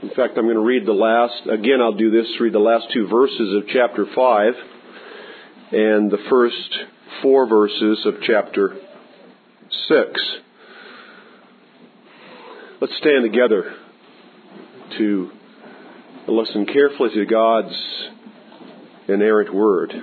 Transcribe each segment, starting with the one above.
In fact, I'm going to read I'll do this, read the last two verses of chapter 5 and the first 4 verses of chapter 6. Let's stand together to listen carefully to God's inerrant word.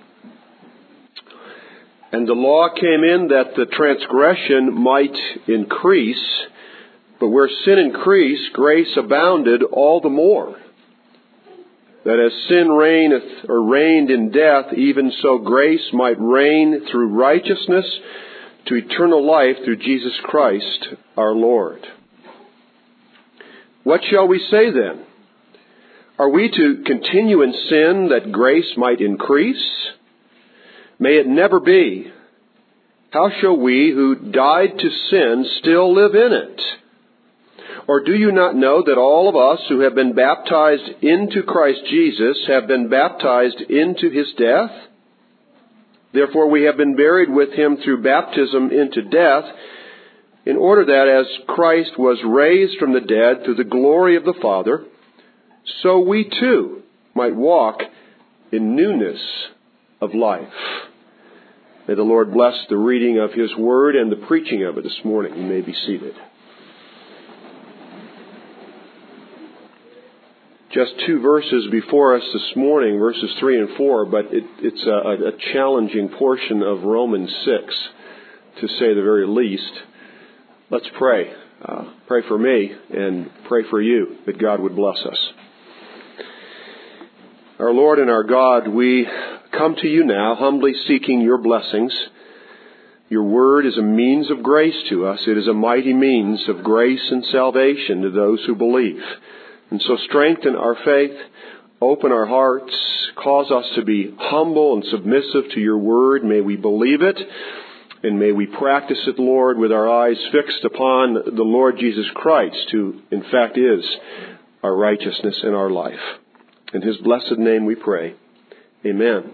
And the law came in that the transgression might increase, but where sin increased, grace abounded all the more. That as sin reigned in death, even so grace might reign through righteousness to eternal life through Jesus Christ our Lord. What shall we say then? Are we to continue in sin that grace might increase? May it never be. How shall we who died to sin still live in it? Or do you not know that all of us who have been baptized into Christ Jesus have been baptized into His death? Therefore we have been buried with Him through baptism into death, in order that as Christ was raised from the dead through the glory of the Father, so we too might walk in newness of life. May the Lord bless the reading of His Word and the preaching of it this morning. You may be seated. Just 2 verses before us this morning, verses 3 and 4, but it's a challenging portion of Romans 6, to say the very least. Let's pray. Pray for me and pray for you, that God would bless us. Our Lord and our God, we come to you now, humbly seeking your blessings. Your word is a means of grace to us. It is a mighty means of grace and salvation to those who believe. And so strengthen our faith, open our hearts, cause us to be humble and submissive to your word. May we believe it, and may we practice it, Lord, with our eyes fixed upon the Lord Jesus Christ, who in fact is our righteousness in our life. In His blessed name we pray. Amen.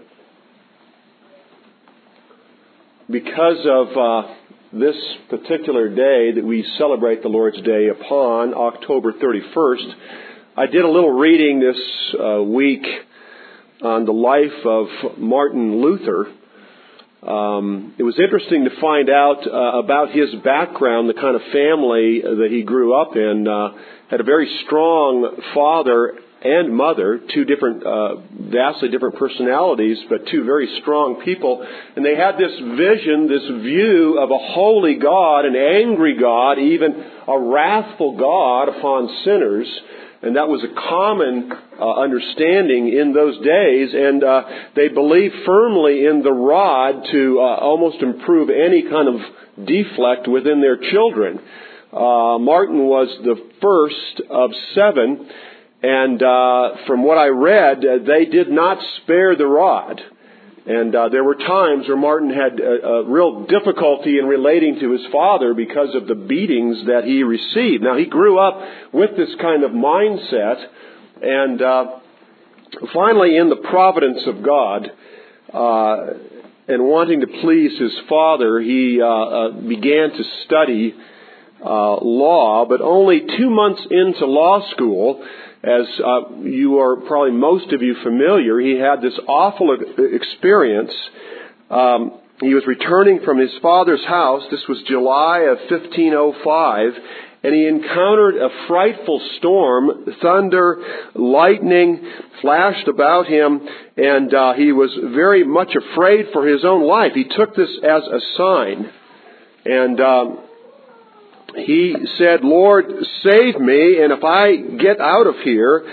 Because of this particular day that we celebrate the Lord's Day upon, October 31st, I did a little reading this week on the life of Martin Luther. It was interesting to find out about his background, the kind of family that he grew up in. Had a very strong father and mother, 2 different, vastly different personalities, but 2 very strong people. And they had this vision, this view of a holy God, an angry God, even a wrathful God upon sinners. And that was a common understanding in those days. And they believed firmly in the rod to almost improve any kind of defect within their children. Martin was the first of 7. And from what I read, they did not spare the rod. And there were times where Martin had a real difficulty in relating to his father because of the beatings that he received. Now, he grew up with this kind of mindset. And finally, in the providence of God, and wanting to please his father, he began to study law. But only 2 months into law school, as you are probably most of you familiar, he had this awful experience. He was returning from his father's house. This was July of 1505, and he encountered a frightful storm. Thunder, lightning flashed about him, and he was very much afraid for his own life. He took this as a sign, and he said, "Lord, save me, and if I get out of here,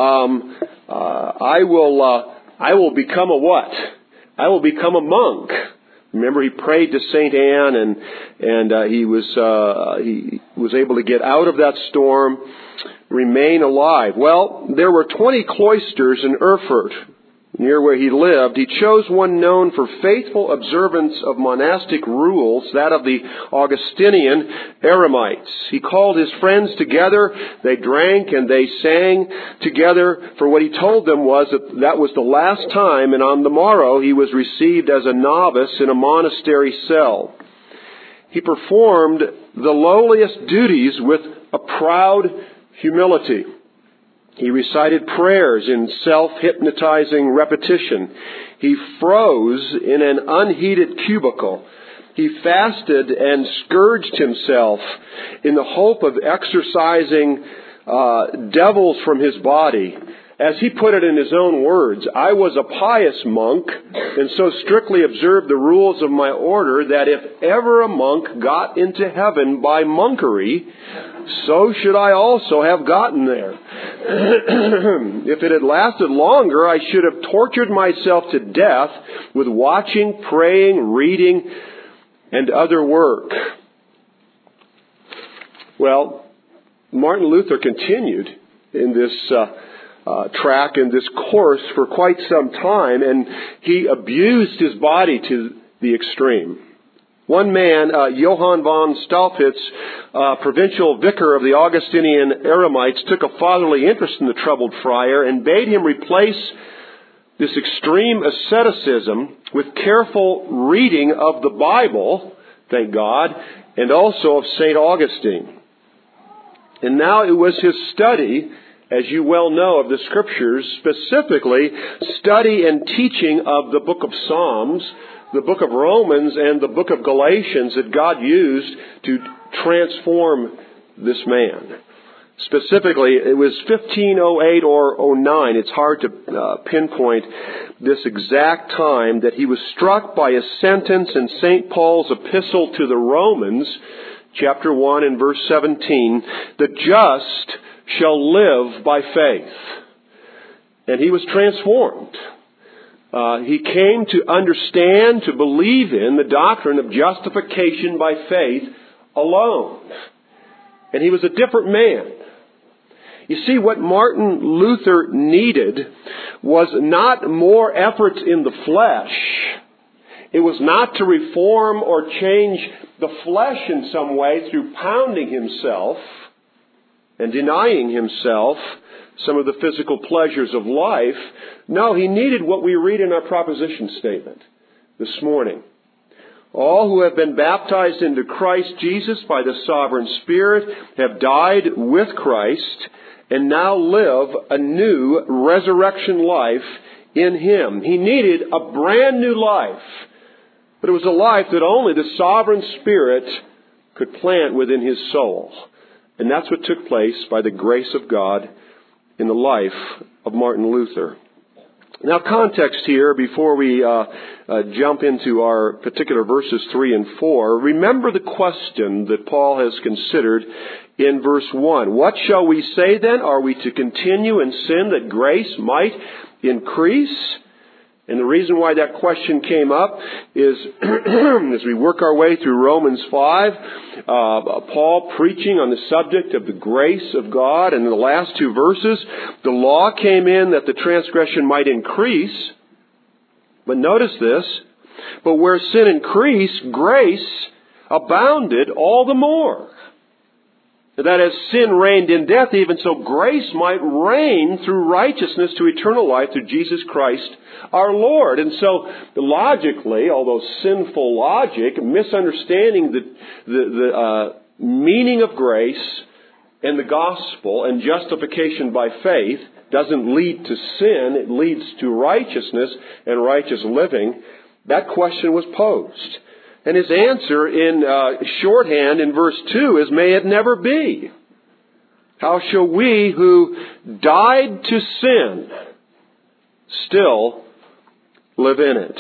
I will become a what? I will become a monk." Remember, he prayed to Saint Anne, and he was able to get out of that storm, remain alive. Well, there were 20 cloisters in Erfurt, near where he lived. He chose one known for faithful observance of monastic rules, that of the Augustinian Eremites. He called his friends together. They drank and they sang together, for what he told them was that was the last time, and on the morrow he was received as a novice in a monastery cell. He performed the lowliest duties with a proud humility. He recited prayers in self-hypnotizing repetition. He froze in an unheated cubicle. He fasted and scourged himself in the hope of exorcising devils from his body. As he put it in his own words, I was a pious monk and so strictly observed the rules of my order that if ever a monk got into heaven by monkery, so should I also have gotten there. If it had lasted longer, I should have tortured myself to death with watching, praying, reading, and other work. Well, Martin Luther continued in this track, in this course for quite some time, and he abused his body to the extreme. One man, Johann von Staupitz, provincial vicar of the Augustinian Eremites, took a fatherly interest in the troubled friar and bade him replace this extreme asceticism with careful reading of the Bible, thank God, and also of St. Augustine. And now it was his study, as you well know, of the Scriptures, specifically study and teaching of the book of Psalms, the book of Romans, and the book of Galatians that God used to transform this man. Specifically, it was 1508 or 09. It's hard to pinpoint this exact time that he was struck by a sentence in St. Paul's epistle to the Romans, chapter 1 and verse 17, the just shall live by faith. And he was transformed. He came to understand, to believe in the doctrine of justification by faith alone. And he was a different man. You see, what Martin Luther needed was not more efforts in the flesh. It was not to reform or change the flesh in some way through pounding himself and denying himself some of the physical pleasures of life. No, he needed what we read in our proposition statement this morning. All who have been baptized into Christ Jesus by the sovereign Spirit have died with Christ and now live a new resurrection life in Him. He needed a brand new life, but it was a life that only the sovereign Spirit could plant within his soul. And that's what took place by the grace of God in the life of Martin Luther. Now, context here before we jump into our particular verses 3 and 4. Remember the question that Paul has considered in verse 1. What shall we say then? Are we to continue in sin that grace might increase? And the reason why that question came up is as we work our way through Romans 5, Paul preaching on the subject of the grace of God, and in the last two verses, the law came in that the transgression might increase. But notice this, but where sin increased, grace abounded all the more. That as sin reigned in death, even so grace might reign through righteousness to eternal life through Jesus Christ our Lord. And so logically, although sinful logic, misunderstanding the meaning of grace and the gospel and justification by faith doesn't lead to sin, it leads to righteousness and righteous living, that question was posed. And his answer in shorthand in verse 2 is, may it never be. How shall we who died to sin still live in it?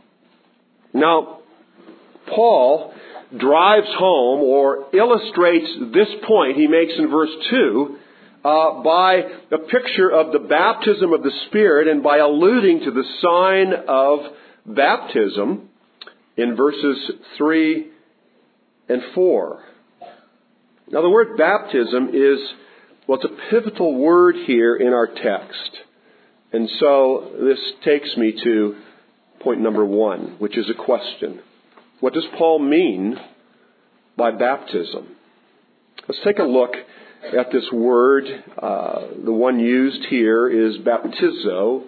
Now, Paul drives home or illustrates this point he makes in verse 2 by a picture of the baptism of the Spirit and by alluding to the sign of baptism in verses 3 and 4. Now the word baptism is, well, it's a pivotal word here in our text. And so this takes me to point number 1, which is a question. What does Paul mean by baptism? Let's take a look at this word. The one used here is baptizo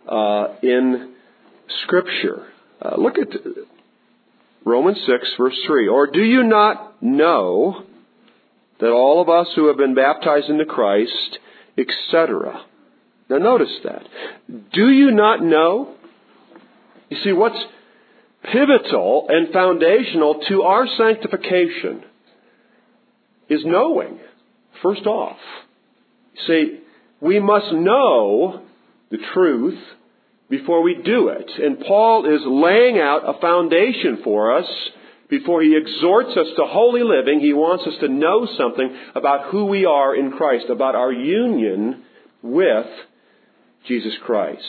in Scripture. Look at Romans 6, verse 3. Or do you not know that all of us who have been baptized into Christ etc. Now notice that. Do you not know? You see, what's pivotal and foundational to our sanctification is knowing, first off. See, we must know the truth before we do it. And Paul is laying out a foundation for us. Before he exhorts us to holy living, he wants us to know something about who we are in Christ, about our union with Jesus Christ.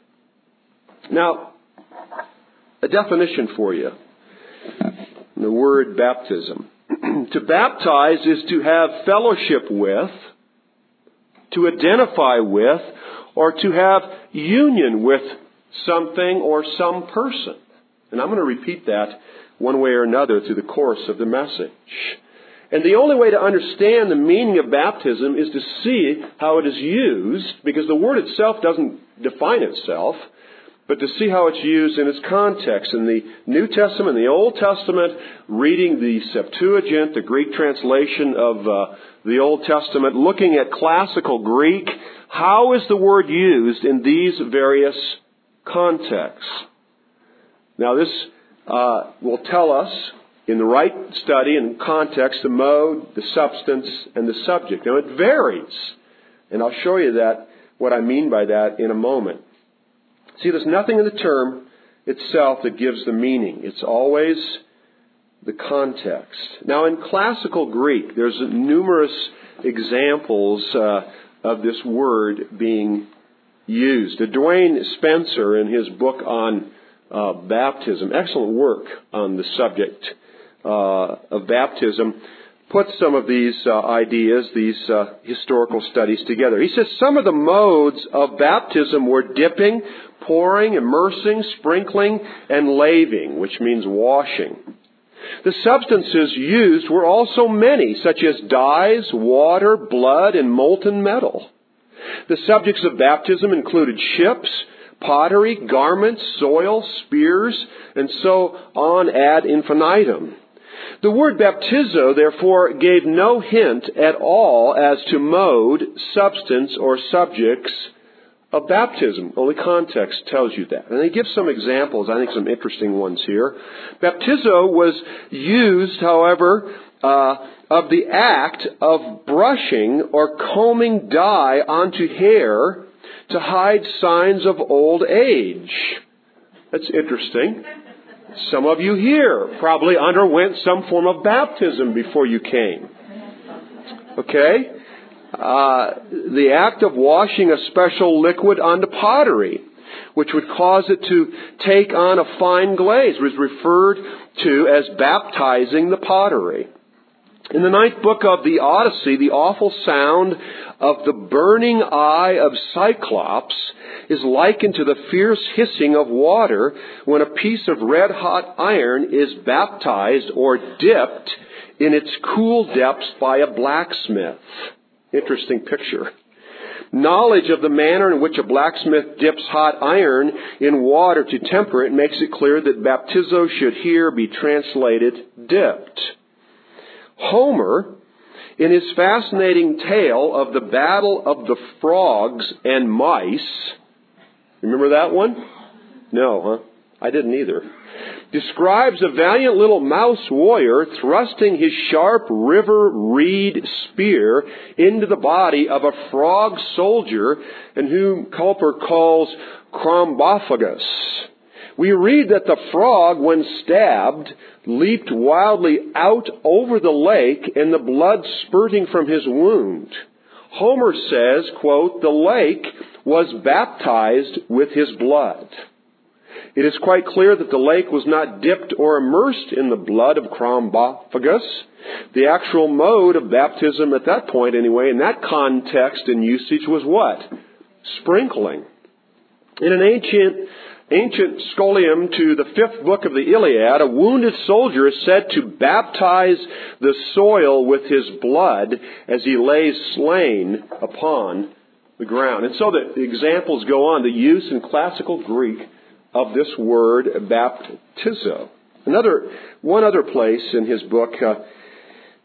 Now, a definition for you. The word baptism. To baptize is to have fellowship with, to identify with, or to have union with something or some person. And I'm going to repeat that one way or another through the course of the message. And the only way to understand the meaning of baptism is to see how it is used, because the word itself doesn't define itself, but to see how it's used in its context. In the New Testament, the Old Testament, reading the Septuagint, the Greek translation of the Old Testament, looking at classical Greek, how is the word used in these various contexts? Now this will tell us, in the right study and context, the mode, the substance, and the subject. Now it varies, and I'll show you that, what I mean by that in a moment. See, there's nothing in the term itself that gives the meaning. It's always the context. Now in classical Greek, there's numerous examples of this word being used. Dwayne Spencer, in his book on baptism, excellent work on the subject of baptism, puts some of these ideas, these historical studies together. He says some of the modes of baptism were dipping, pouring, immersing, sprinkling, and laving, which means washing. The substances used were also many, such as dyes, water, blood, and molten metal. The subjects of baptism included ships, pottery, garments, soil, spears, and so on ad infinitum. The word baptizo, therefore, gave no hint at all as to mode, substance, or subjects of baptism. Only context tells you that. And he gives some examples, I think some interesting ones here. Baptizo was used, however, of the act of brushing or combing dye onto hair to hide signs of old age. That's interesting. Some of you here probably underwent some form of baptism before you came. Okay? The act of washing a special liquid onto pottery, which would cause it to take on a fine glaze, was referred to as baptizing the pottery. In the 9th book of the Odyssey, the awful sound of the burning eye of Cyclops is likened to the fierce hissing of water when a piece of red-hot iron is baptized or dipped in its cool depths by a blacksmith. Interesting picture. Knowledge of the manner in which a blacksmith dips hot iron in water to temper it makes it clear that baptizo should here be translated dipped. Homer, in his fascinating tale of the battle of the frogs and mice, remember that one? No, huh? I didn't either. Describes a valiant little mouse warrior thrusting his sharp river reed spear into the body of a frog soldier, and whom Cowper calls Chrombophagus. We read that the frog, when stabbed, leaped wildly out over the lake, and the blood spurting from his wound. Homer says, quote, "The lake was baptized with his blood." It is quite clear that the lake was not dipped or immersed in the blood of Chrombophagus. The actual mode of baptism at that point, anyway, in that context and usage, was what? Sprinkling. In an ancient scholium to the 5th book of the Iliad, a wounded soldier is said to baptize the soil with his blood as he lays slain upon the ground. And so the examples go on, the use in classical Greek of this word baptizo. One other place in his book,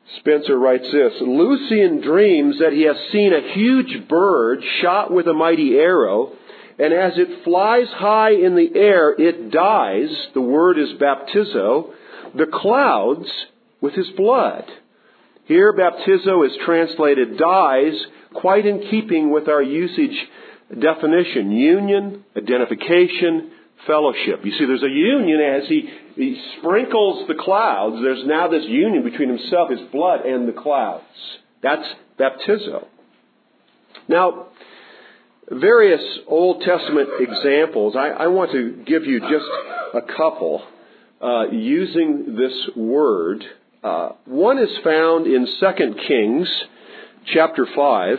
Spencer writes this: Lucian dreams that he has seen a huge bird shot with a mighty arrow, and as it flies high in the air, it dyes, the word is baptizo, the clouds with his blood. Here, baptizo is translated dyes, quite in keeping with our usage definition: union, identification, fellowship. You see, there's a union as he sprinkles the clouds. There's now this union between himself, his blood, and the clouds. That's baptizo. Now, various Old Testament examples. I want to give you just a couple using this word. One is found in 2 Kings chapter 5.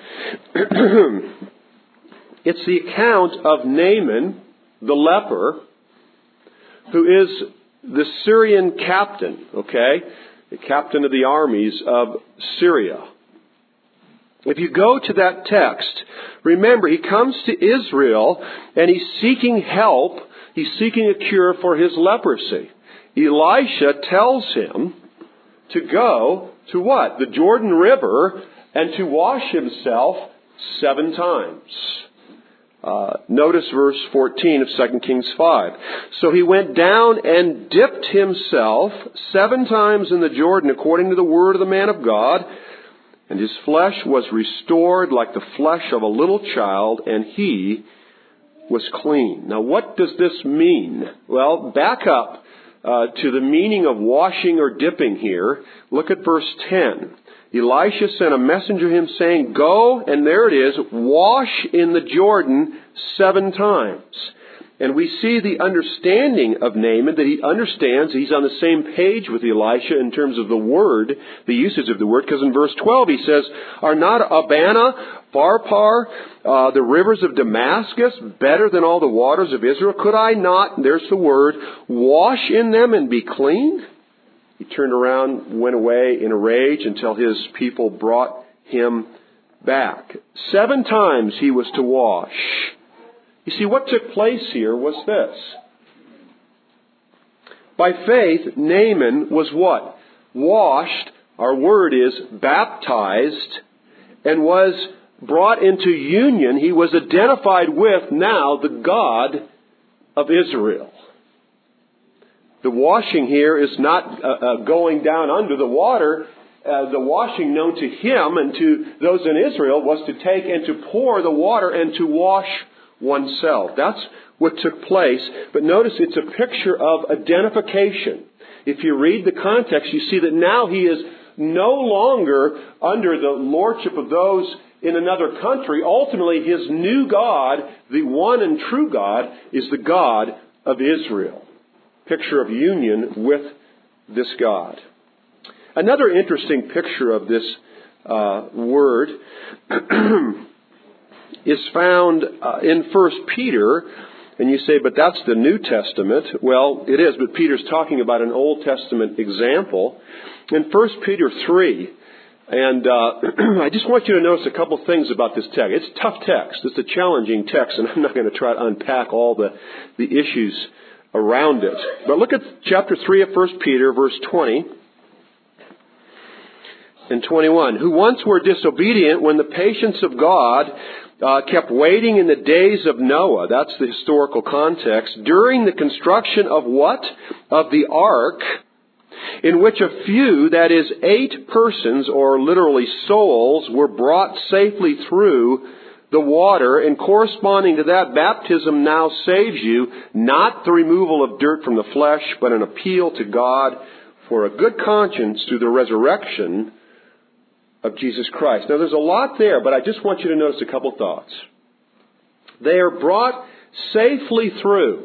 It's the account of Naaman, the leper, who is the Syrian captain, the captain of the armies of Syria. If you go to that text, remember, he comes to Israel and he's seeking help. He's seeking a cure for his leprosy. Elisha tells him to go to what? The Jordan River, and to wash himself 7 times. Notice verse 14 of 2 Kings 5. So he went down and dipped himself 7 times in the Jordan according to the word of the man of God, and his flesh was restored like the flesh of a little child, and he was clean. Now what does this mean? Well, back up to the meaning of washing or dipping here. Look at verse 10. Elisha sent a messenger to him saying, "Go," and there it is, "wash in the Jordan 7 times. And we see the understanding of Naaman, that he understands, he's on the same page with Elisha in terms of the word, the usage of the word, because in verse 12 he says, "Are not Abana, Pharpar, the rivers of Damascus better than all the waters of Israel? Could I not," there's the word, "wash in them and be clean?" He turned around, went away in a rage until his people brought him back. 7 times he was to wash. You see, what took place here was this. By faith, Naaman was what? Washed, our word is baptized, and was brought into union. He was identified with now the God of Israel. The washing here is not going down under the water. The washing known to him and to those in Israel was to take and to pour the water and to wash oneself. That's what took place. But notice it's a picture of identification. If you read the context, you see that now he is no longer under the lordship of those in another country. Ultimately, his new God, the one and true God, is the God of Israel. Picture of union with this God. Another interesting picture of this word is found in 1 Peter. And you say, but that's the New Testament. Well, it is, but Peter's talking about an Old Testament example. In 1 Peter 3, and I just want you to notice a couple things about this text. It's a tough text. It's a challenging text, and I'm not going to try to unpack all the issues around it. But look at chapter 3 of 1 Peter, verse 20 and 21. Who once were disobedient when the patience of God kept waiting in the days of Noah. That's the historical context. During the construction of what? Of the ark, in which a few, that is 8 persons, or literally souls, were brought safely through the water, and corresponding to that, baptism now saves you, not the removal of dirt from the flesh, but an appeal to God for a good conscience through the resurrection of Jesus Christ. Now there's a lot there, but I just want you to notice a couple thoughts. They are brought safely through.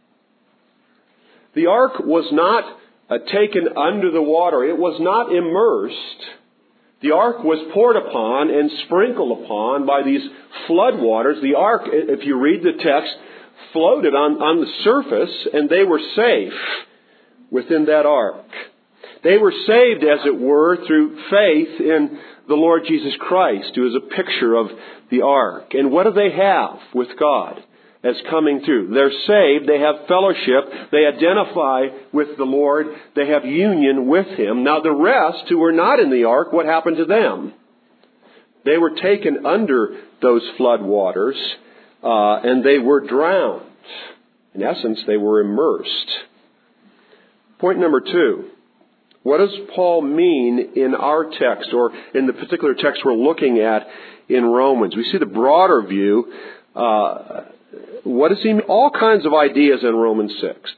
The ark was not taken under the water. It was not immersed. The ark was poured upon and sprinkled upon by these flood waters. The ark, if you read the text, floated on the surface, and they were safe within that ark. They were saved, as it were, through faith in the Lord Jesus Christ, who is a picture of the ark. And what do they have with God? as coming through. They're saved, they have fellowship, they identify with the Lord, they have union with Him. Now the rest who were not in the ark, what happened to them? They were taken under those flood waters, and they were drowned. In essence, they were immersed. Point number 2. What does Paul mean in our text, or in the particular text we're looking at in Romans? We see the broader view. What does he mean? All kinds of ideas in Romans 6.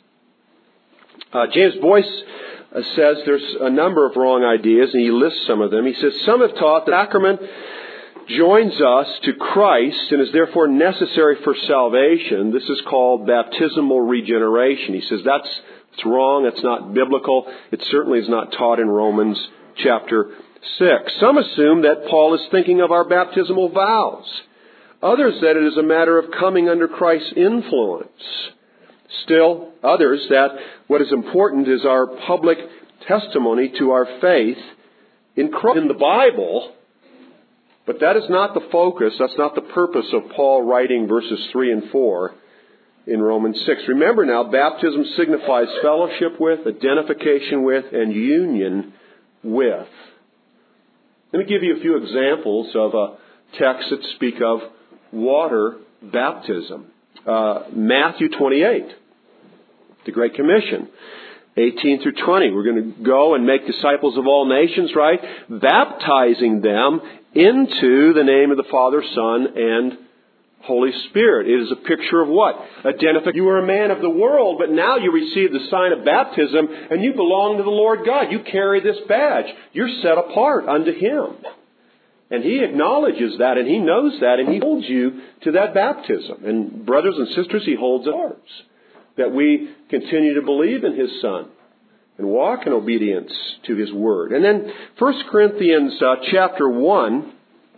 James Boyce says there's a number of wrong ideas, and he lists some of them. He says, some have taught that the sacrament joins us to Christ and is therefore necessary for salvation. This is called baptismal regeneration. He says that's wrong. It's not biblical. It certainly is not taught in Romans chapter 6. Some assume that Paul is thinking of our baptismal vows. Others that it is a matter of coming under Christ's influence. Still, others that what is important is our public testimony to our faith in Christ, in the Bible. But that is not the focus. That's not the purpose of Paul writing verses 3 and 4 in Romans 6. Remember now, baptism signifies fellowship with, identification with, and union with. Let me give you a few examples of texts that speak of water baptism. Matthew 28, the Great Commission, 18 through 20. We're going to go and make disciples of all nations, right? Baptizing them into the name of the Father, Son, and Holy Spirit. It is a picture of what? You were a man of the world, but now you receive the sign of baptism and you belong to the Lord God. You carry this badge. You're set apart unto Him. And He acknowledges that, and He knows that, and He holds you to that baptism. And brothers and sisters, He holds ours. That we continue to believe in His Son and walk in obedience to His Word. And then 1 Corinthians chapter 1,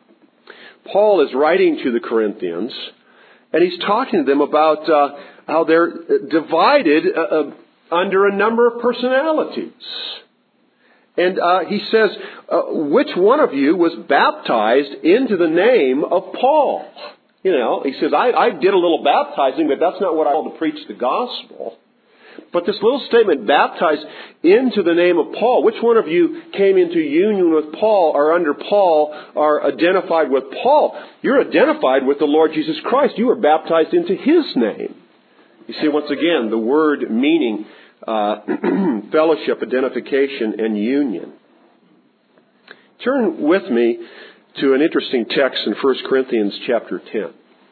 Paul is writing to the Corinthians, and he's talking to them about how they're divided under a number of personalities. And he says, which one of you was baptized into the name of Paul? You know, he says, I did a little baptizing, but that's not what I call to preach the gospel. But this little statement, baptized into the name of Paul, which one of you came into union with Paul or under Paul or identified with Paul? You're identified with the Lord Jesus Christ. You were baptized into His name. You see, once again, the word meaning fellowship, identification, and union. Turn with me to an interesting text in 1 Corinthians chapter 10.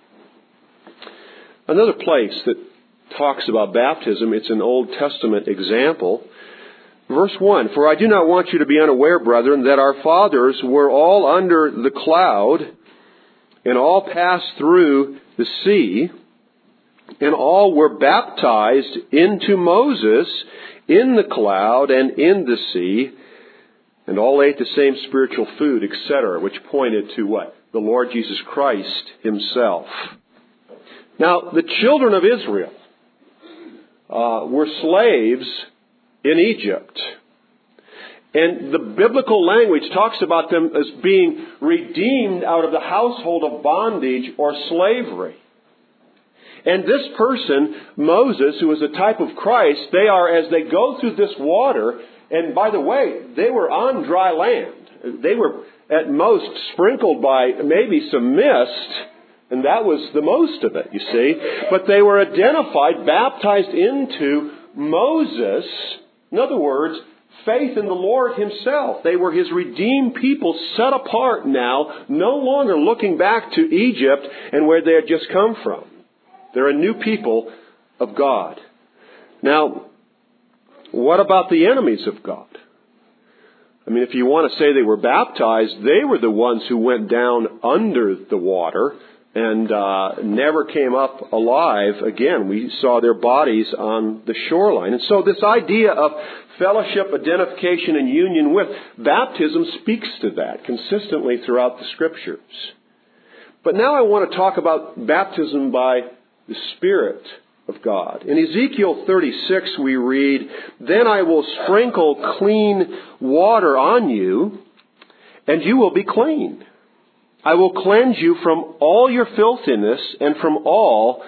Another place that talks about baptism. It's an Old Testament example. Verse 1, for I do not want you to be unaware, brethren, that our fathers were all under the cloud, and all passed through the sea, and all were baptized into Moses in the cloud and in the sea, and all ate the same spiritual food, etc., which pointed to what? The Lord Jesus Christ Himself. Now, the children of Israel were slaves in Egypt. And the biblical language talks about them as being redeemed out of the household of bondage or slavery. And this person, Moses, who is a type of Christ, they are, as they go through this water, and by the way, they were on dry land. They were at most sprinkled by maybe some mist, and that was the most of it, you see. But they were identified, baptized into Moses. In other words, faith in the Lord Himself. They were His redeemed people, set apart now, no longer looking back to Egypt and where they had just come from. They're a new people of God. Now, what about the enemies of God? I mean, if you want to say they were baptized, they were the ones who went down under the water and never came up alive again. We saw their bodies on the shoreline. And so this idea of fellowship, identification, and union with baptism speaks to that consistently throughout the Scriptures. But now I want to talk about baptism by the Spirit of God. In Ezekiel 36 we read, "Then I will sprinkle clean water on you, and you will be clean. I will cleanse you from all your filthiness and from all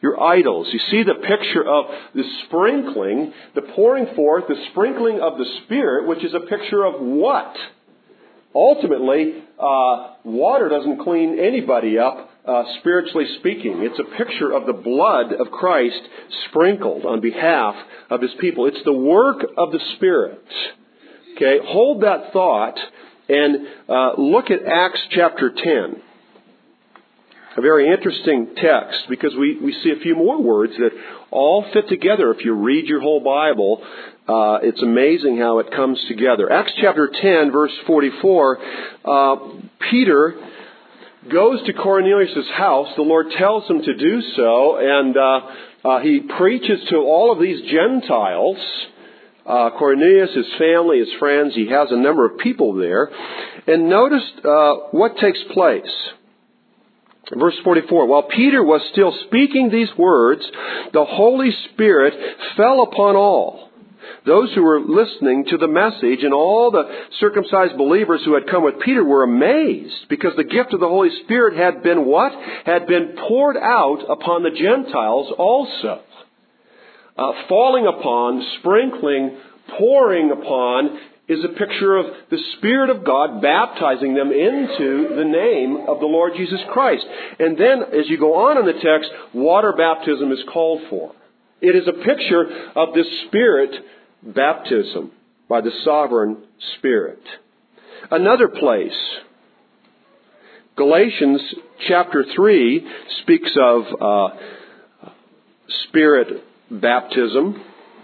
your idols. You see the picture of the sprinkling, the pouring forth, the sprinkling of the Spirit, which is a picture of what? Ultimately, water doesn't clean anybody up, spiritually speaking. It's a picture of the blood of Christ sprinkled on behalf of His people. It's the work of the Spirit. Okay, hold that thought and look at Acts chapter 10. A very interesting text because we see a few more words that all fit together. If you read your whole Bible, it's amazing how it comes together. Acts chapter 10, verse 44, Peter goes to Cornelius' house. The Lord tells him to do so, and he preaches to all of these Gentiles. Cornelius, his family, his friends, he has a number of people there. And notice what takes place. Verse 44, while Peter was still speaking these words, the Holy Spirit fell upon all. Those who were listening to the message, and all the circumcised believers who had come with Peter were amazed because the gift of the Holy Spirit had been what? Had been poured out upon the Gentiles also. Falling upon, sprinkling, pouring upon is a picture of the Spirit of God baptizing them into the name of the Lord Jesus Christ. And then, as you go on in the text, water baptism is called for. It is a picture of the Spirit baptism by the sovereign Spirit. Another place, Galatians chapter 3 speaks of Spirit baptism.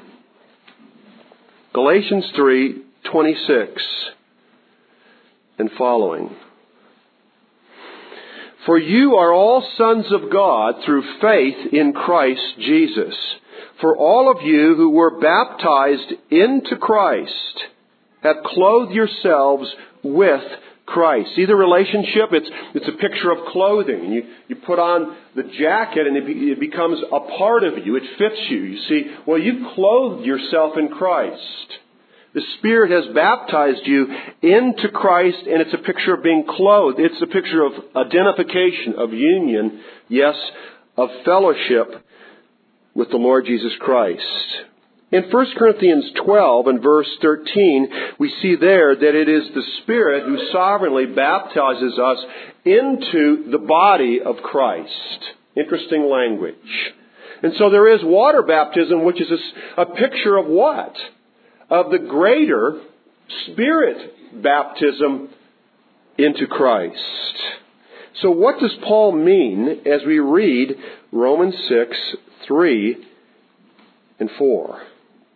Galatians 3:26 and following. For you are all sons of God through faith in Christ Jesus. For all of you who were baptized into Christ have clothed yourselves with Christ. See the relationship? It's a picture of clothing. You put on the jacket and it becomes a part of you. It fits you. You see, well, you've clothed yourself in Christ. The Spirit has baptized you into Christ, and it's a picture of being clothed. It's a picture of identification, of union, yes, of fellowship with the Lord Jesus Christ. In 1 Corinthians 12 and verse 13, we see there that it is the Spirit who sovereignly baptizes us into the body of Christ. Interesting language. And so there is water baptism, which is a picture of what? Of the greater Spirit baptism into Christ. So what does Paul mean as we read Romans 6, 3 and 4?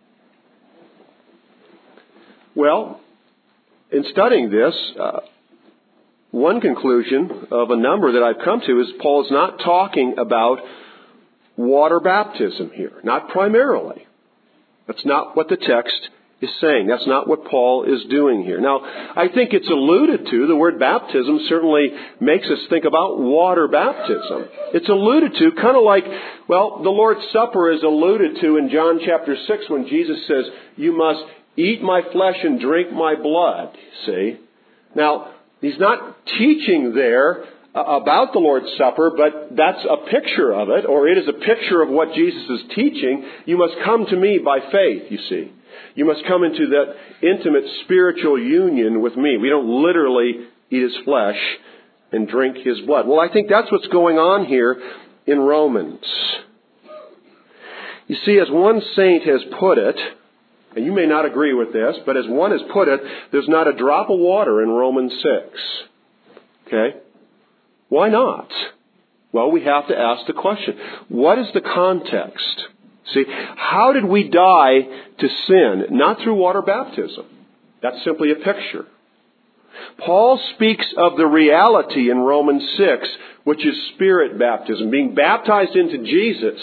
Well, in studying this, one conclusion of a number that I've come to is Paul is not talking about water baptism here. Not primarily. That's not what the text is saying. That's not what Paul is doing here. Now, I think it's alluded to. The word baptism certainly makes us think about water baptism. It's alluded to kind of like, well, the Lord's Supper is alluded to in John chapter 6 when Jesus says, you must eat my flesh and drink my blood. See? Now, he's not teaching there about the Lord's Supper, but that's a picture of it, or it is a picture of what Jesus is teaching. You must come to me by faith, you see. You must come into that intimate spiritual union with me. We don't literally eat his flesh and drink his blood. Well, I think that's what's going on here in Romans. You see, as one saint has put it, and you may not agree with this, but as one has put it, there's not a drop of water in Romans 6. Okay? Why not? Well, we have to ask the question, what is the context? See, how did we die to sin? Not through water baptism. That's simply a picture. Paul speaks of the reality in Romans 6, which is Spirit baptism. Being baptized into Jesus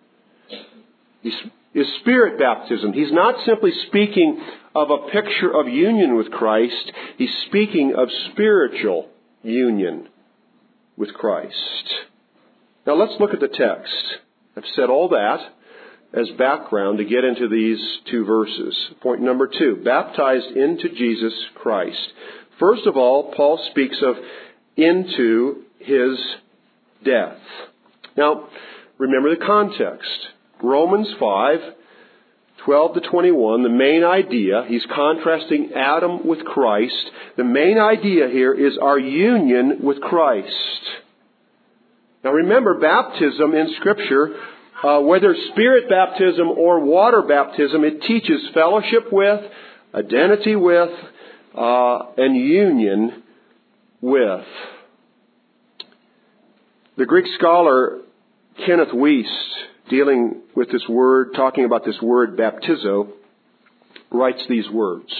is Spirit baptism. He's not simply speaking of a picture of union with Christ. He's speaking of spiritual union with Christ. Now let's look at the text. I've said all that as background to get into these two verses. Point number 2, baptized into Jesus Christ. First of all, Paul speaks of into his death. Now, remember the context. Romans 5:12 to 21, the main idea, he's contrasting Adam with Christ. The main idea here is our union with Christ. Now remember, baptism in Scripture, whether Spirit baptism or water baptism, it teaches fellowship with, identity with, and union with. The Greek scholar Kenneth Wuest, dealing with this word, talking about this word baptizo, writes these words.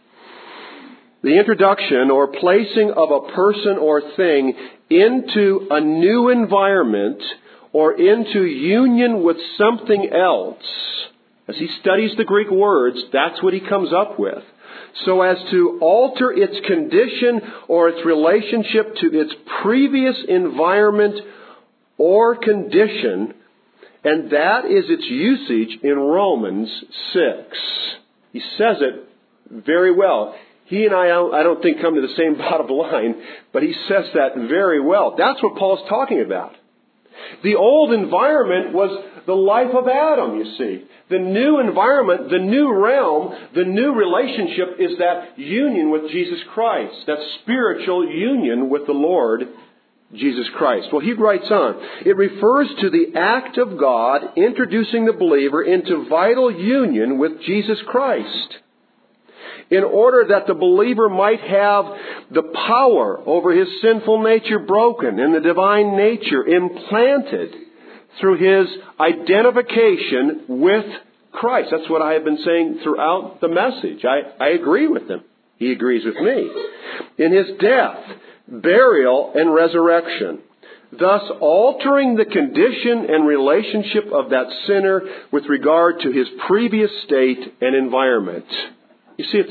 The introduction or placing of a person or thing into a new environment or into union with something else. As he studies the Greek words, that's what he comes up with. So as to alter its condition or its relationship to its previous environment or condition, and that is its usage in Romans 6. He says it very well. He and I don't think come to the same bottom line, but he says that very well. That's what Paul's talking about. The old environment was the life of Adam, you see. The new environment, the new realm, the new relationship is that union with Jesus Christ, that spiritual union with the Lord Jesus Christ. Well, he writes on, it refers to the act of God introducing the believer into vital union with Jesus Christ, in order that the believer might have the power over his sinful nature broken and the divine nature implanted through his identification with Christ. That's what I have been saying throughout the message. I agree with him. He agrees with me. In his death, burial, and resurrection, thus altering the condition and relationship of that sinner with regard to his previous state and environment. You see,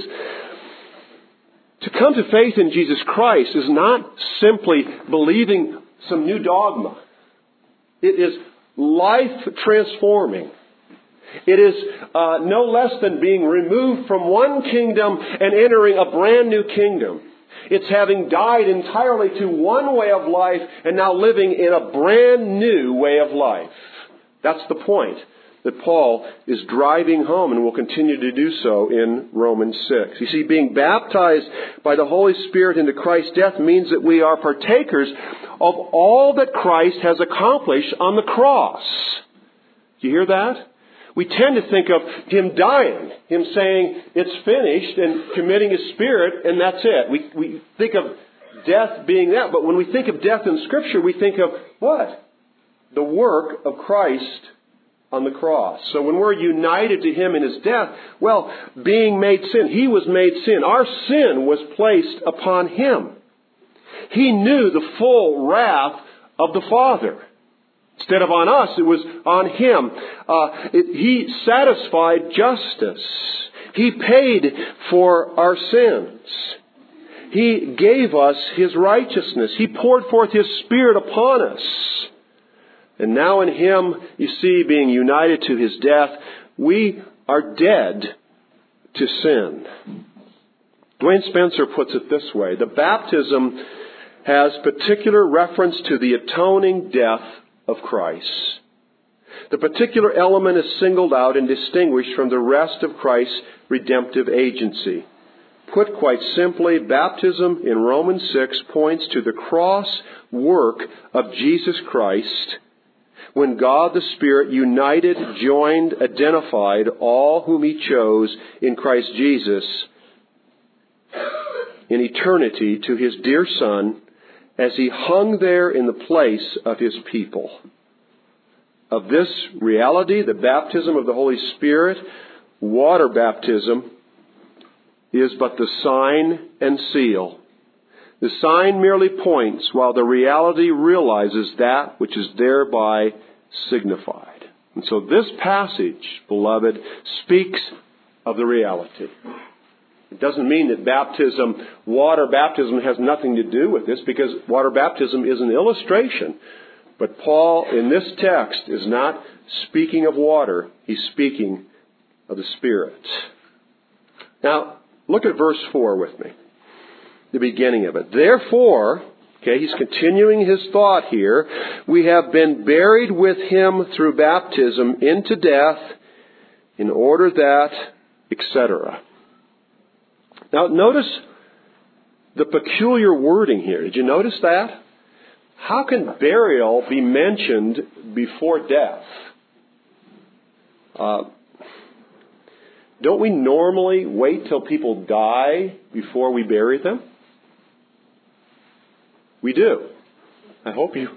to come to faith in Jesus Christ is not simply believing some new dogma. It is life transforming. It is no less than being removed from one kingdom and entering a brand new kingdom. It's having died entirely to one way of life and now living in a brand new way of life. That's the point that Paul is driving home and will continue to do so in Romans 6. You see, being baptized by the Holy Spirit into Christ's death means that we are partakers of all that Christ has accomplished on the cross. Do you hear that? We tend to think of Him dying, Him saying, it's finished, and committing His Spirit, and that's it. We think of death being that, but when we think of death in Scripture, we think of what? The work of Christ on the cross. So when we're united to Him in His death, well, being made sin, He was made sin. Our sin was placed upon Him. He knew the full wrath of the Father. Instead of on us, it was on Him. He satisfied justice. He paid for our sins. He gave us His righteousness. He poured forth His Spirit upon us. And now in Him, you see, being united to His death, we are dead to sin. Dwayne Spencer puts it this way. The baptism has particular reference to the atoning death of Christ. The particular element is singled out and distinguished from the rest of Christ's redemptive agency. Put quite simply, baptism in Romans 6 points to the cross work of Jesus Christ, when God the Spirit united, joined, identified all whom He chose in Christ Jesus in eternity to His dear Son, as He hung there in the place of His people. Of this reality, the baptism of the Holy Spirit, water baptism, is but the sign and seal. The sign merely points, while the reality realizes that which is thereby signified. And so this passage, beloved, speaks of the reality. It doesn't mean that baptism, water baptism, has nothing to do with this, because water baptism is an illustration. But Paul, in this text, is not speaking of water. He's speaking of the Spirit. Now, look at verse 4 with me, the beginning of it. Therefore, Okay, he's continuing his thought here. We have been buried with him through baptism into death, in order that, etc. Now notice the peculiar wording here. Did you notice that? How can burial be mentioned before death? Don't we normally wait till people die before we bury them? We do. I hope you...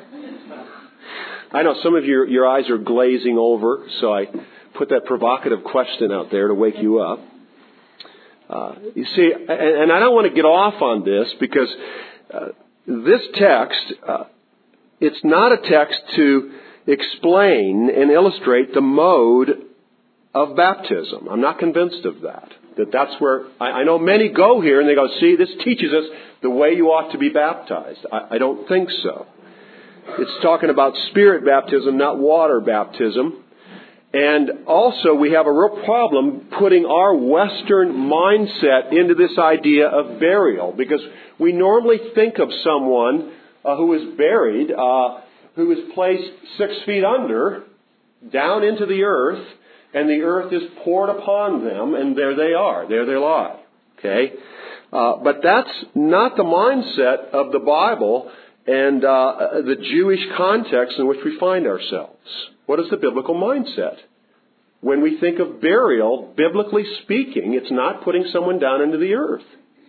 I know some of your eyes are glazing over, so I put that provocative question out there to wake you up. You see, and I don't want to get off on this because this text, it's not a text to explain and illustrate the mode of baptism. I'm not convinced of that. That's where, I know many go here and they go, see, this teaches us the way you ought to be baptized. I don't think so. It's talking about spirit baptism, not water baptism. And also we have a real problem putting our Western mindset into this idea of burial, because we normally think of someone who is buried, who is placed 6 feet under, down into the earth, and the earth is poured upon them, and there they are. There they lie. Okay? But that's not the mindset of the Bible and the Jewish context in which we find ourselves. What is the biblical mindset? When we think of burial, biblically speaking, it's not putting someone down into the earth.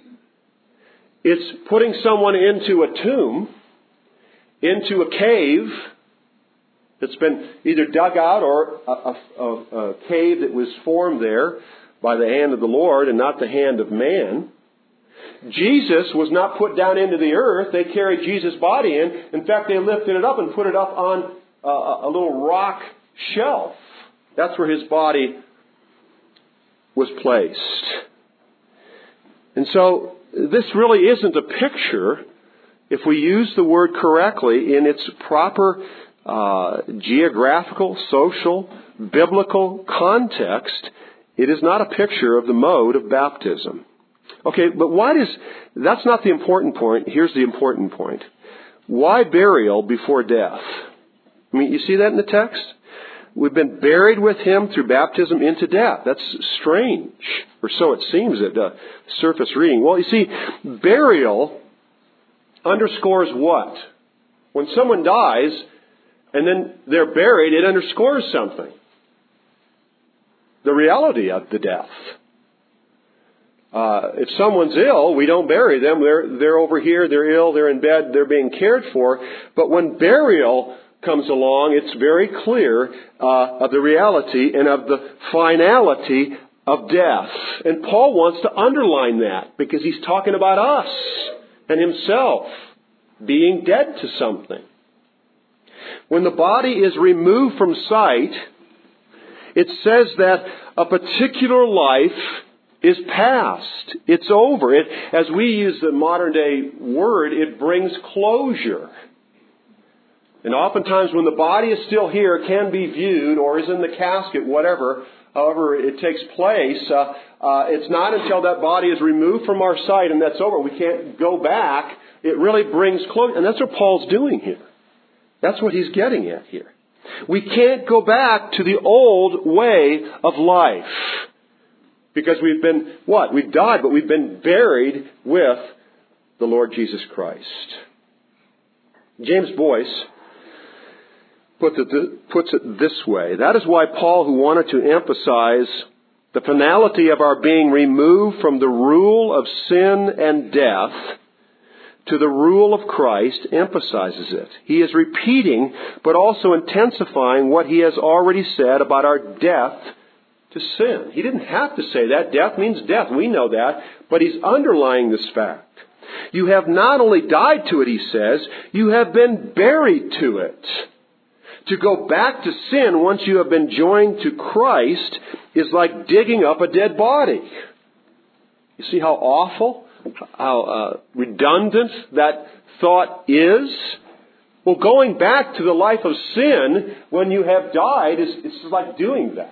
It's putting someone into a tomb, into a cave that's been either dug out or a cave that was formed there by the hand of the Lord and not the hand of man. Jesus was not put down into the earth. They carried Jesus' body in. In fact, they lifted it up and put it up on a little rock shelf. That's where his body was placed. And so this really isn't a picture, if we use the word correctly in its proper geographical, social, biblical context, it is not a picture of the mode of baptism. Okay, but that's not the important point. Here's the important point. Why burial before death? I mean, you see that in the text? We've been buried with him through baptism into death. That's strange, or so it seems at surface reading. Well, you see, burial underscores what? When someone dies and then they're buried, it underscores something. The reality of the death. If someone's ill, we don't bury them. They're over here, they're ill, they're in bed, they're being cared for. But when burial comes along, it's very clear of the reality and of the finality of death. And Paul wants to underline that because he's talking about us and himself being dead to something. When the body is removed from sight, it says that a particular life is past. It's over. As we use the modern day word, it brings closure. And oftentimes when the body is still here, it can be viewed or is in the casket, however it takes place, it's not until that body is removed from our sight and that's over. We can't go back. It really brings closure. And that's what Paul's doing here. That's what he's getting at here. We can't go back to the old way of life. Because we've been, We've died, but we've been buried with the Lord Jesus Christ. James Boyce puts it this way. That is why Paul, who wanted to emphasize the finality of our being removed from the rule of sin and death to the rule of Christ, emphasizes it. He is repeating, but also intensifying what he has already said about our death to sin. He didn't have to say that. Death means death. We know that. But he's underlying this fact. You have not only died to it, he says, you have been buried to it. To go back to sin once you have been joined to Christ is like digging up a dead body. You see how awful, how redundant that thought is? Well, going back to the life of sin when you have died it's like doing that.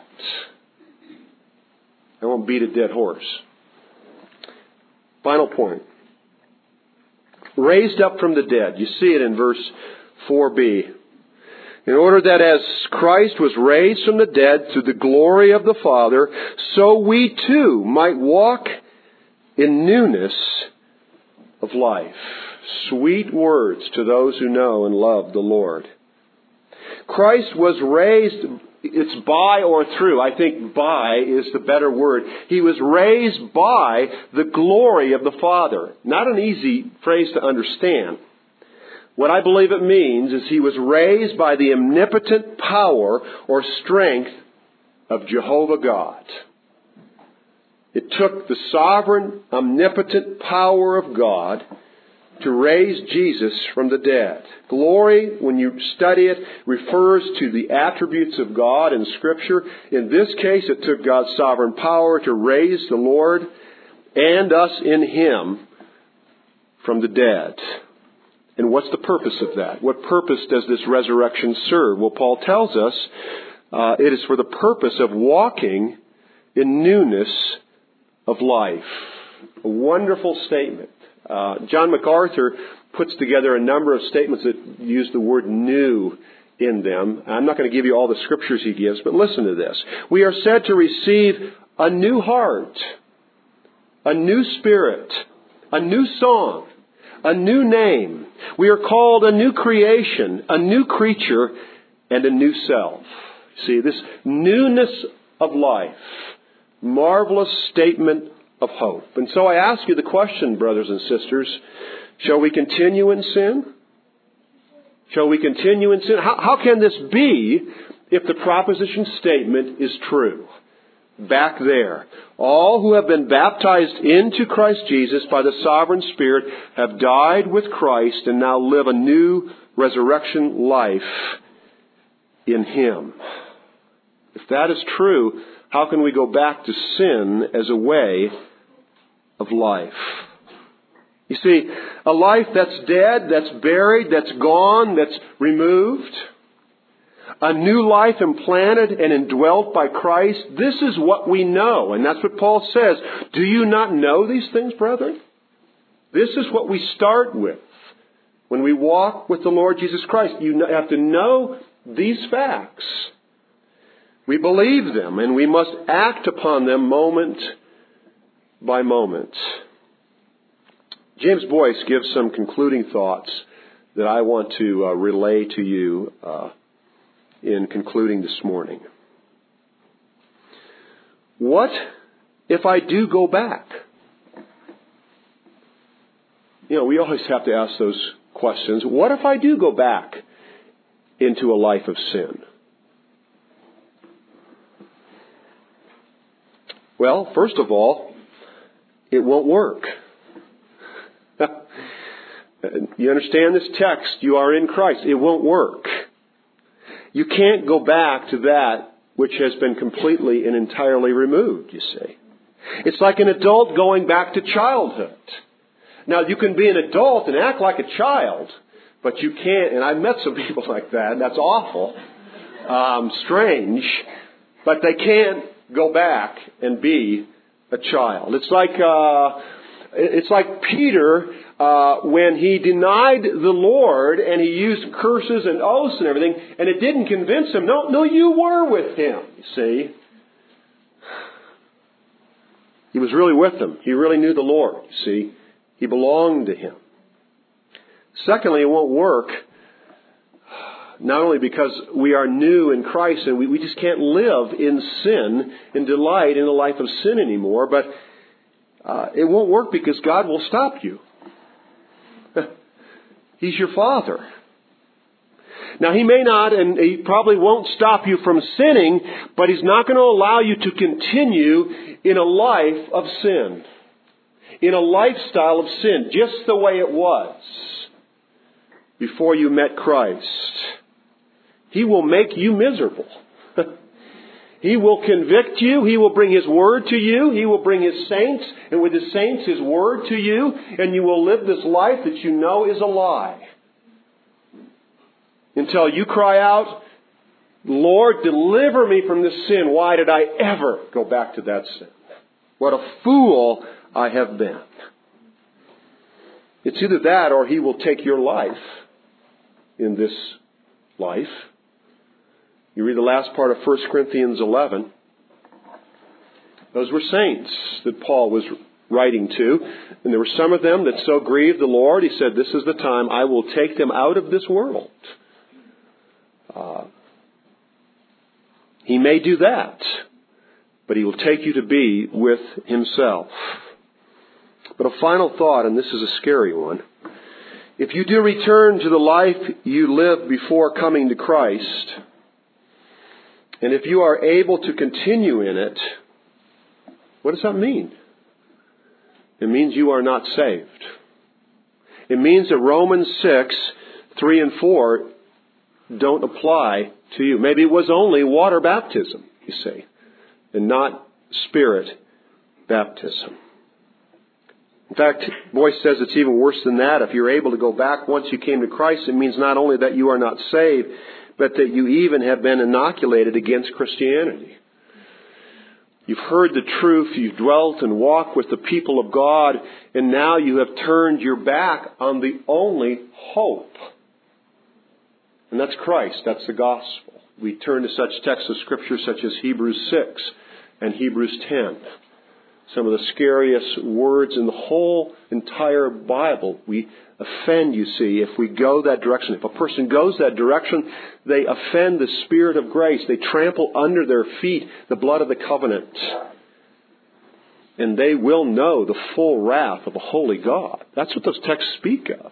I won't beat a dead horse. Final point. raised up from the dead. You see it in verse 4b. In order that as Christ was raised from the dead through the glory of the Father, so we too might walk in newness of life. Sweet words to those who know and love the Lord. Christ was raised, it's by or through. I think by is the better word. He was raised by the glory of the Father. Not an easy phrase to understand. What I believe it means is he was raised by the omnipotent power or strength of Jehovah God. It took the sovereign, omnipotent power of God to raise Jesus from the dead. Glory, when you study it, refers to the attributes of God in Scripture. In this case, it took God's sovereign power to raise the Lord and us in Him from the dead. And what's the purpose of that? What purpose does this resurrection serve? Well, Paul tells us it is for the purpose of walking in newness of life. A wonderful statement. John MacArthur puts together a number of statements that use the word new in them. I'm not going to give you all the scriptures he gives, but listen to this. We are said to receive a new heart, a new spirit, a new song, a new name. We are called a new creation, a new creature, and a new self. See, this newness of life, marvelous statement of hope. And so I ask you the question, brothers and sisters, shall we continue in sin? Shall we continue in sin? How can this be if the proposition statement is true? Back there, all who have been baptized into Christ Jesus by the sovereign Spirit have died with Christ and now live a new resurrection life in Him. If that is true, how can we go back to sin as a way of life? You see, a life that's dead, that's buried, that's gone, that's removed. A new life implanted and indwelt by Christ. This is what we know. And that's what Paul says. Do you not know these things, brethren? This is what we start with when we walk with the Lord Jesus Christ. You have to know these facts. We believe them and we must act upon them moment by moment. James Boyce gives some concluding thoughts that I want to relay to you in concluding this morning. What if I do go back? You know, we always have to ask those questions. What if I do go back into a life of sin? Well, first of all, it won't work. You understand this text? You are in Christ. It won't work. You can't go back to that which has been completely and entirely removed, you see. It's like an adult going back to childhood. Now, you can be an adult and act like a child, but you can't, and I've met some people like that, and that's awful, strange, but they can't go back and be a child. It's like Peter, when he denied the Lord and he used curses and oaths and everything, and it didn't convince him. No, you were with him, you see. He was really with him. He really knew the Lord, you see. He belonged to him. Secondly, it won't work, not only because we are new in Christ and we just can't live in sin and delight in a life of sin anymore, but it won't work because God will stop you. He's your Father. Now, He may not, and He probably won't stop you from sinning, but He's not going to allow you to continue in a life of sin, in a lifestyle of sin, just the way it was before you met Christ. He will make you miserable. He will convict you. He will bring His Word to you. He will bring His saints, and with His saints, His Word to you, and you will live this life that you know is a lie. Until you cry out, Lord, deliver me from this sin. Why did I ever go back to that sin? What a fool I have been. It's either that or He will take your life in this life. You read the last part of 1 Corinthians 11. Those were saints that Paul was writing to. And there were some of them that so grieved the Lord, he said, this is the time I will take them out of this world. He may do that, but He will take you to be with Himself. But a final thought, and this is a scary one. If you do return to the life you lived before coming to Christ, and if you are able to continue in it, what does that mean? It means you are not saved. It means that Romans 6, 3 and 4 don't apply to you. Maybe it was only water baptism, you see, and not Spirit baptism. In fact, Boyce says it's even worse than that. If you're able to go back once you came to Christ, it means not only that you are not saved, but that you even have been inoculated against Christianity. You've heard the truth, you've dwelt and walked with the people of God, and now you have turned your back on the only hope. And that's Christ, that's the gospel. We turn to such texts of Scripture such as Hebrews 6 and Hebrews 10. Some of the scariest words in the whole entire Bible. We offend, you see, if we go that direction. If a person goes that direction, they offend the Spirit of grace. They trample under their feet the blood of the covenant. And they will know the full wrath of a holy God. That's what those texts speak of.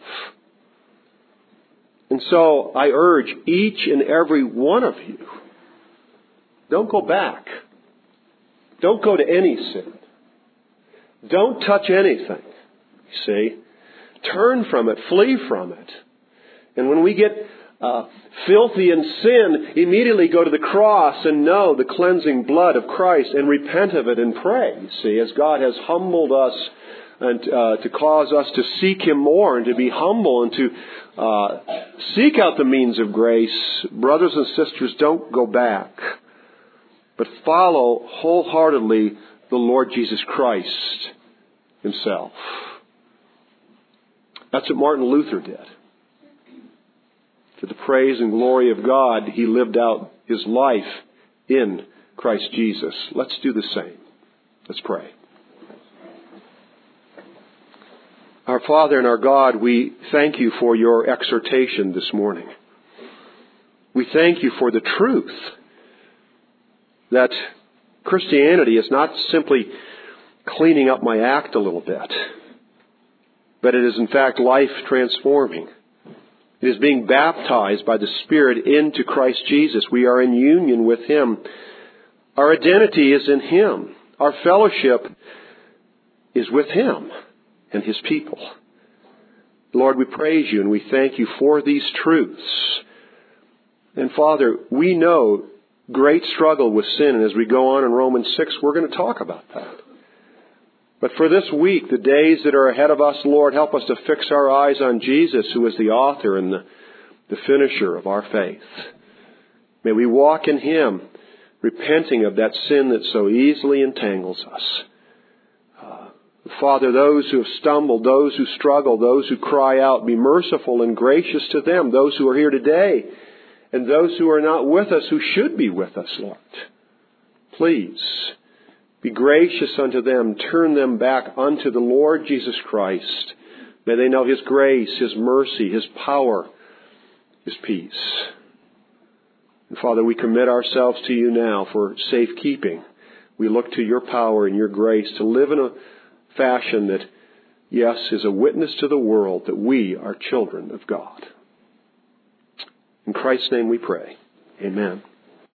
And so I urge each and every one of you, don't go back. Don't go to any sin. Don't touch anything, you see. Turn from it. Flee from it. And when we get filthy in sin, immediately go to the cross and know the cleansing blood of Christ and repent of it and pray, you see, as God has humbled us and to cause us to seek Him more and to be humble and to seek out the means of grace. Brothers and sisters, don't go back, but follow wholeheartedly the Lord Jesus Christ Himself. That's what Martin Luther did. To the praise and glory of God, he lived out his life in Christ Jesus. Let's do the same. Let's pray. Our Father and our God, we thank You for Your exhortation this morning. We thank You for the truth that Christianity is not simply cleaning up my act a little bit, but it is in fact life transforming. It is being baptized by the Spirit into Christ Jesus. We are in union with Him. Our identity is in Him. Our fellowship is with Him and His people. Lord, we praise You and we thank You for these truths. And Father, we know great struggle with sin, and as we go on in Romans 6, we're going to talk about that. But for this week, the days that are ahead of us, Lord, help us to fix our eyes on Jesus, who is the author and the finisher of our faith. May we walk in Him, repenting of that sin that so easily entangles us. Father, those who have stumbled, those who struggle, those who cry out, be merciful and gracious to them, those who are here today, and those who are not with us, who should be with us, Lord. Please be gracious unto them. Turn them back unto the Lord Jesus Christ. May they know His grace, His mercy, His power, His peace. And Father, we commit ourselves to You now for safekeeping. We look to Your power and Your grace to live in a fashion that, yes, is a witness to the world that we are children of God. In Christ's name we pray. Amen.